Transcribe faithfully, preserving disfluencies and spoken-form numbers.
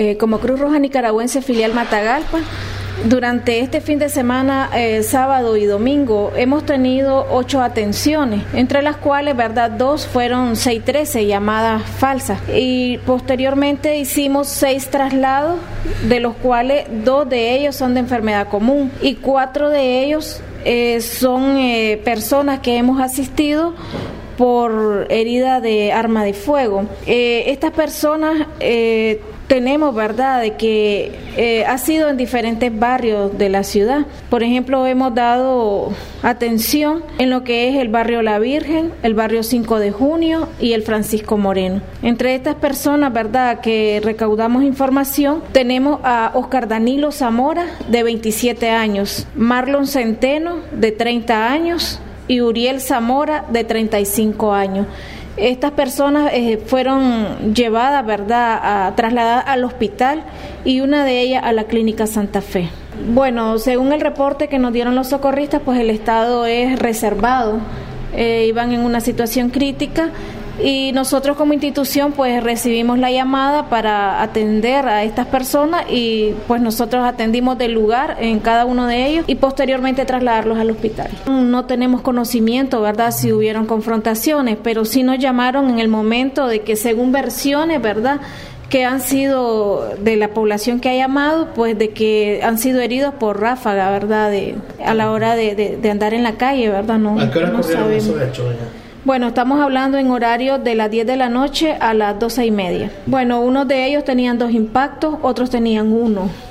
eh, como Cruz Roja Nicaragüense Filial Matagalpa, durante este fin de semana, eh, sábado y domingo, hemos tenido ocho atenciones, entre las cuales, verdad, dos fueron seiscientos trece llamadas falsas. Y posteriormente hicimos seis traslados, de los cuales dos de ellos son de enfermedad común y cuatro de ellos eh, son eh, personas que hemos asistido por herida de arma de fuego. Eh, estas personas eh, tenemos, verdad, de que eh, ha sido en diferentes barrios de la ciudad. Por ejemplo, hemos dado atención en lo que es el barrio La Virgen, el barrio cinco de junio y el Francisco Moreno. Entre estas personas, verdad, que recaudamos información, tenemos a Oscar Danilo Zamora, de veintisiete años, Marlon Centeno, de treinta años, y Uriel Zamora, de treinta y cinco años. Estas personas eh, fueron llevadas, ¿verdad?, a, trasladadas al hospital y una de ellas a la Clínica Santa Fe. Bueno, según el reporte que nos dieron los socorristas, pues el estado es reservado, eh, iban en una situación crítica y nosotros como institución pues recibimos la llamada para atender a estas personas y pues nosotros atendimos del lugar en cada uno de ellos y posteriormente trasladarlos al hospital. No tenemos conocimiento, ¿verdad?, si hubieron confrontaciones, pero sí nos llamaron en el momento de que, según versiones, ¿verdad?, que han sido de la población que ha llamado, pues de que han sido heridos por ráfaga, ¿verdad?, de, a la hora de, de, de andar en la calle, ¿verdad? No, ¿A qué hora no ocurrieron sabemos. esos hechos? Bueno, estamos hablando en horario de las diez de la noche a las doce y media. Bueno, unos de ellos tenían dos impactos, otros tenían uno.